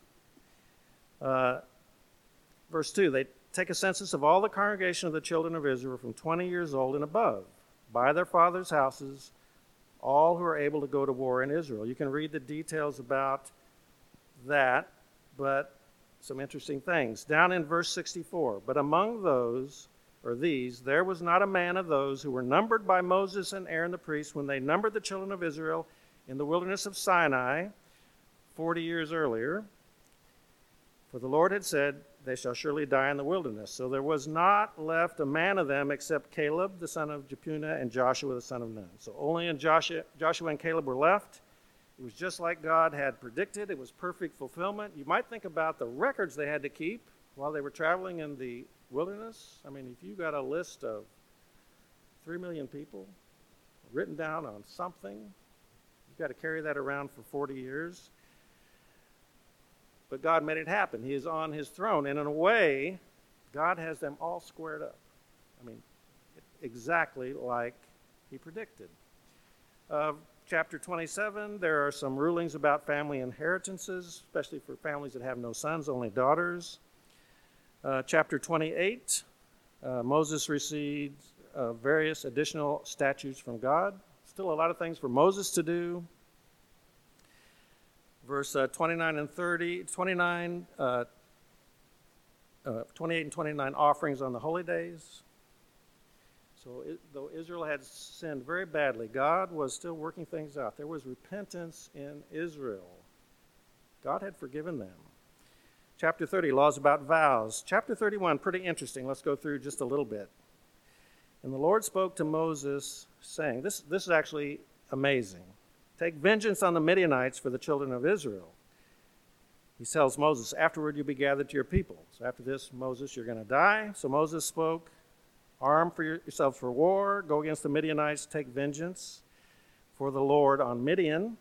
Verse 2, they take a census of all the congregation of the children of Israel from 20 years old and above, by their fathers' houses, all who are able to go to war in Israel. You can read the details about that, but some interesting things. Down in verse 64, but among these, there was not a man of those who were numbered by Moses and Aaron the priest when they numbered the children of Israel in the wilderness of Sinai 40 years earlier. For the Lord had said, they shall surely die in the wilderness. So there was not left a man of them except Caleb, the son of Jephunneh, and Joshua, the son of Nun. So only Joshua and Caleb were left. It was just like God had predicted. It was perfect fulfillment. You might think about the records they had to keep while they were traveling in the wilderness. I mean, if you got a list of 3 million people written down on something, you've got to carry that around for 40 years. But God made it happen. He is on his throne. And in a way, God has them all squared up. I mean, exactly like he predicted. Chapter 27, there are some rulings about family inheritances, especially for families that have no sons, only daughters. Chapter 28, Moses received various additional statutes from God. Still a lot of things for Moses to do. Verse 28 and 29 offerings on the holy days. So though Israel had sinned very badly, God was still working things out. There was repentance in Israel. God had forgiven them. Chapter 30, laws about vows. Chapter 31, pretty interesting. Let's go through just a little bit. And the Lord spoke to Moses, saying, this is actually amazing. Take vengeance on the Midianites for the children of Israel. He tells Moses, afterward you'll be gathered to your people. So after this, Moses, you're going to die. So Moses spoke, arm for yourselves for war, go against the Midianites, take vengeance for the Lord on Midian.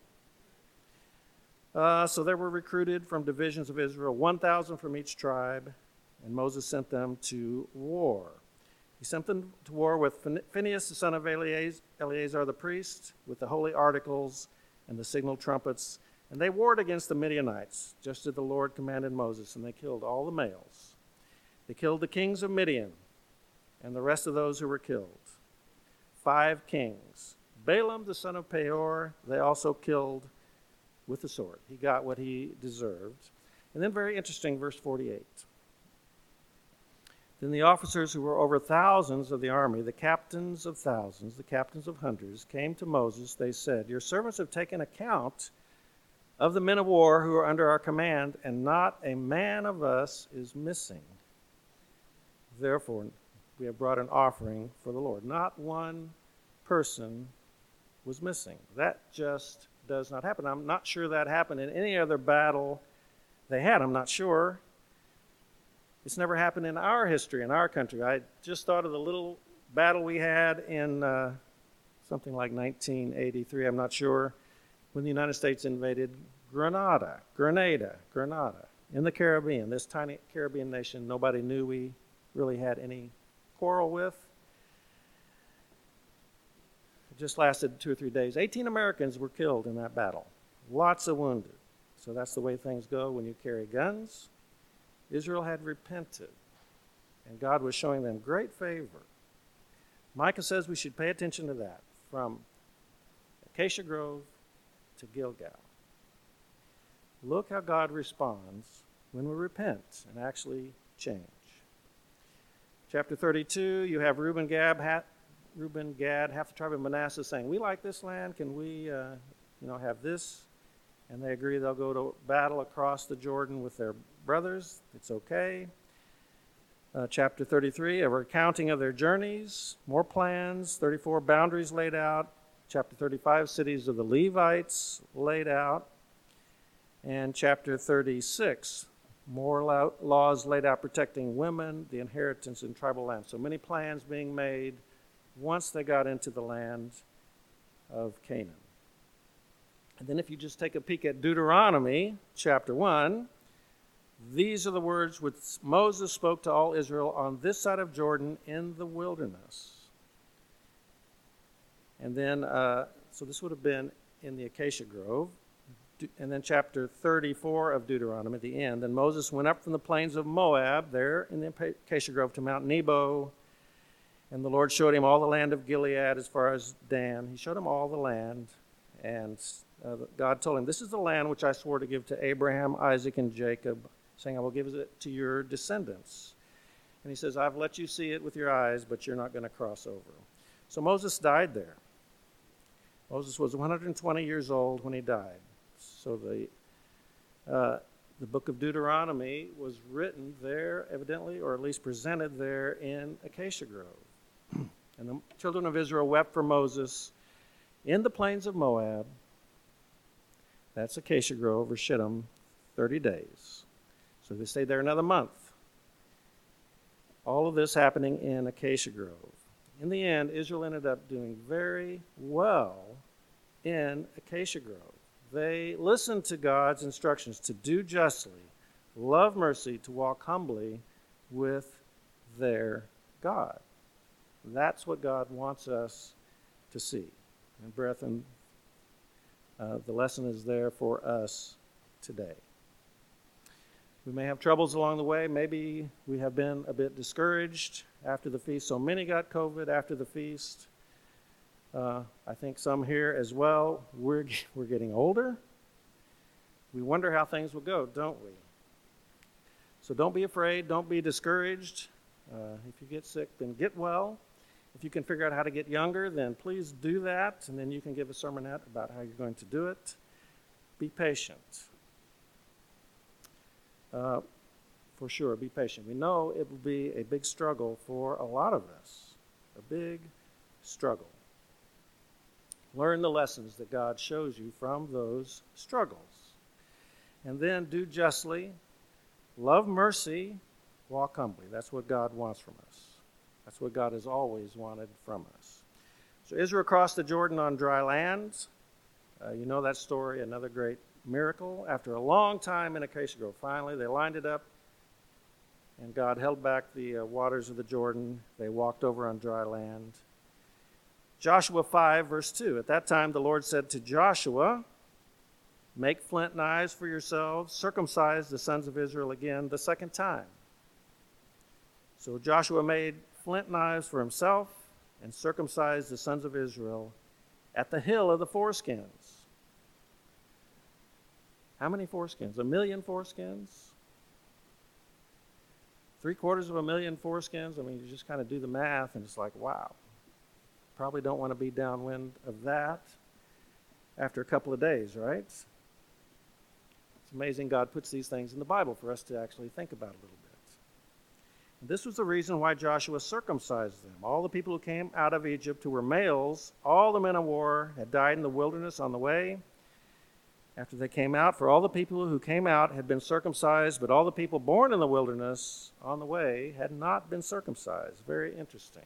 So there were recruited from divisions of Israel, 1,000 from each tribe, and Moses sent them to war. He sent them to war with Phinehas, the son of Eleazar the priest, with the holy articles and the signal trumpets. And they warred against the Midianites, just as the Lord commanded Moses, and they killed all the males. They killed the kings of Midian and the rest of those who were killed. 5 kings. Balaam, the son of Peor, they also killed with the sword. He got what he deserved. And then very interesting, verse 48. Then the officers who were over thousands of the army, the captains of thousands, the captains of hundreds, came to Moses. They said, your servants have taken account of the men of war who are under our command, and not a man of us is missing. Therefore, we have brought an offering for the Lord. Not one person was missing. That just does not happen. I'm not sure that happened in any other battle they had. I'm not sure. It's never happened in our history, in our country. I just thought of the little battle we had in something like 1983, I'm not sure, when the United States invaded Grenada, in the Caribbean, this tiny Caribbean nation nobody knew we really had any quarrel with. It just lasted 2 or 3 days. 18 Americans were killed in that battle, lots of wounded. So that's the way things go when you carry guns. Israel had repented, and God was showing them great favor. Micah says we should pay attention to that, from Acacia Grove to Gilgal. Look how God responds when we repent and actually change. Chapter 32, you have Reuben, Gad, half the tribe of Manasseh saying, we like this land, can we have this? And they agree they'll go to battle across the Jordan with their brothers. It's okay. Chapter 33, a recounting of their journeys, more plans. 34, boundaries laid out. Chapter 35, cities of the Levites laid out. And chapter 36, more laws laid out protecting women, the inheritance in tribal land. So many plans being made once they got into the land of Canaan. And then if you just take a peek at Deuteronomy chapter 1, these are the words which Moses spoke to all Israel on this side of Jordan in the wilderness. And then, so this would have been in the acacia grove. And then chapter 34 of Deuteronomy, at the end. And Moses went up from the plains of Moab, there in the acacia grove, to Mount Nebo. And the Lord showed him all the land of Gilead as far as Dan. He showed him all the land. And God told him, this is the land which I swore to give to Abraham, Isaac, and Jacob, saying, I will give it to your descendants. And he says, I've let you see it with your eyes, but you're not going to cross over. So Moses died there. Moses was 120 years old when he died. So the book of Deuteronomy was written there, evidently, or at least presented there in Acacia Grove. And the children of Israel wept for Moses in the plains of Moab. That's Acacia Grove, or Shittim, 30 days. So they stayed there another month. All of this happening in Acacia Grove. In the end, Israel ended up doing very well in Acacia Grove. They listened to God's instructions to do justly, love mercy, to walk humbly with their God. That's what God wants us to see. And brethren, the lesson is there for us today. We may have troubles along the way. Maybe we have been a bit discouraged after the feast. So many got COVID after the feast. I think some here as well. We're getting older. We wonder how things will go, don't we? So don't be afraid. Don't be discouraged. If you get sick, then get well. If you can figure out how to get younger, then please do that. And then you can give a sermonette about how you're going to do it. Be patient. For sure, be patient. We know it will be a big struggle for a lot of us. A big struggle. Learn the lessons that God shows you from those struggles. And then do justly, love mercy, walk humbly. That's what God wants from us. That's what God has always wanted from us. So Israel crossed the Jordan on dry land. You know that story, another great miracle. After a long time in Acacia Grove, finally they lined it up, and God held back the waters of the Jordan. They walked over on dry land. Joshua 5, verse 2. At that time the Lord said to Joshua, make flint knives for yourselves, circumcise the sons of Israel again the second time. So Joshua made flint knives for himself and circumcised the sons of Israel at the hill of the foreskins. How many foreskins? 1,000,000 foreskins? 750,000 foreskins? I mean, you just kind of do the math, and it's like, wow. Probably don't want to be downwind of that after a couple of days, right? It's amazing God puts these things in the Bible for us to actually think about a little bit. And this was the reason why Joshua circumcised them. All the people who came out of Egypt who were males, all the men of war had died in the wilderness on the way after they came out. For all the people who came out had been circumcised, but all the people born in the wilderness on the way had not been circumcised. Very interesting.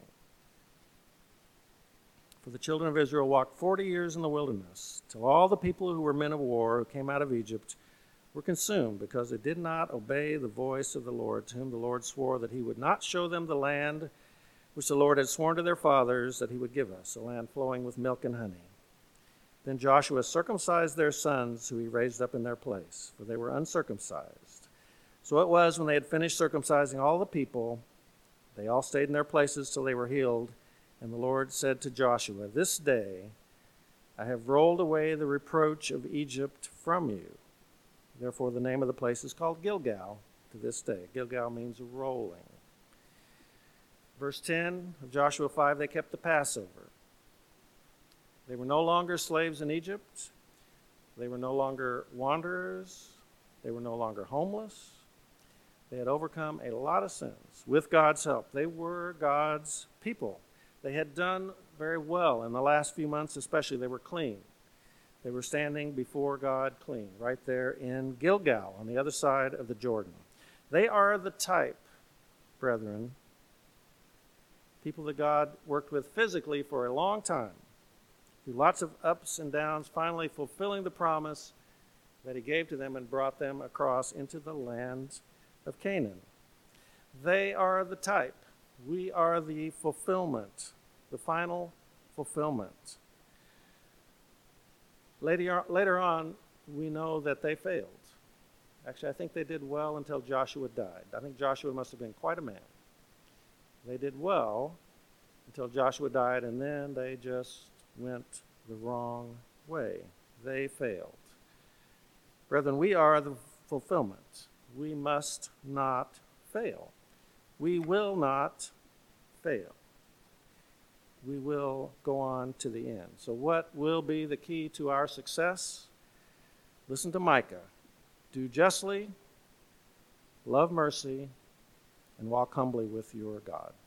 For the children of Israel walked 40 years in the wilderness, till all the people who were men of war who came out of Egypt were consumed, because they did not obey the voice of the Lord, to whom the Lord swore that he would not show them the land which the Lord had sworn to their fathers that he would give us, a land flowing with milk and honey. Then Joshua circumcised their sons, who he raised up in their place, for they were uncircumcised. So it was, when they had finished circumcising all the people, they all stayed in their places till they were healed. And the Lord said to Joshua, this day I have rolled away the reproach of Egypt from you. Therefore the name of the place is called Gilgal to this day. Gilgal means rolling. Verse 10 of Joshua 5, they kept the Passover. They were no longer slaves in Egypt. They were no longer wanderers. They were no longer homeless. They had overcome a lot of sins with God's help. They were God's people. They had done very well in the last few months, especially. They were clean. They were standing before God clean, right there in Gilgal on the other side of the Jordan. They are the type, brethren, people that God worked with physically for a long time, through lots of ups and downs, finally fulfilling the promise that he gave to them and brought them across into the land of Canaan. They are the type. We are the fulfillment, the final fulfillment. Later on, we know that they failed. Actually, I think they did well until Joshua died. I think Joshua must have been quite a man. They did well until Joshua died, and then they just went the wrong way. They failed. Brethren, we are the fulfillment. We must not fail. We will not fail. We will go on to the end. So what will be the key to our success? Listen to Micah. Do justly, love mercy, and walk humbly with your God.